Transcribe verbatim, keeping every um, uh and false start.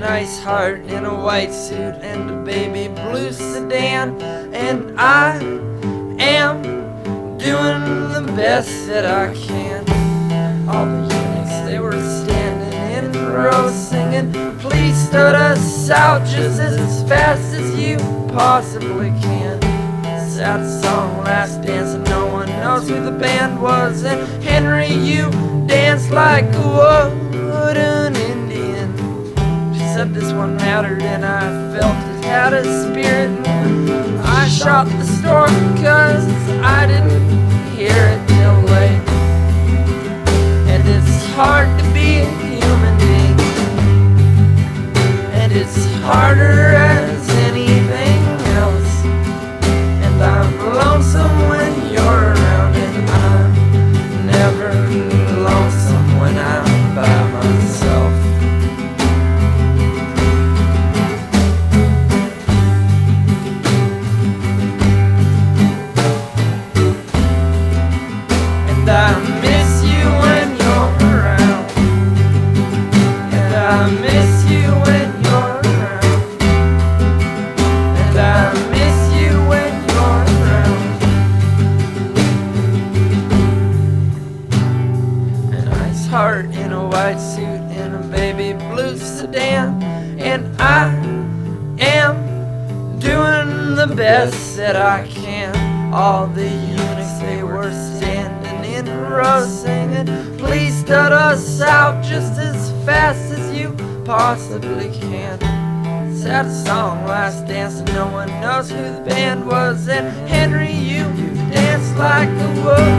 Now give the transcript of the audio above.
nice heart in a white suit and a baby blue sedan, and I am doing the best that I can. All the eunuchs, they were standing in rows singing, please start us out just as fast as you possibly can. Sad song, last dance, and no one knows who the band was. And Henry, you danced like a wooden Indian. She said this one mattered, and I felt it had a spirit. And I shot the storm because I didn't hear it till late. And it's hard to be a human being, and it's harder as anything else. And I'm lonesome when you're around, and I'm never lonesome when I'm by myself. And I miss you when you're around, and I miss you when you're around, and I miss you when you're around. An ice heart in a white suit in a baby blue sedan, and I am doing the best that I can. All the eunuchs, they were standing in rows singing, please start us out just as fast as you possibly can. Sad song, last dance, and no one knows who the band was. And Henry, you danced like a woman.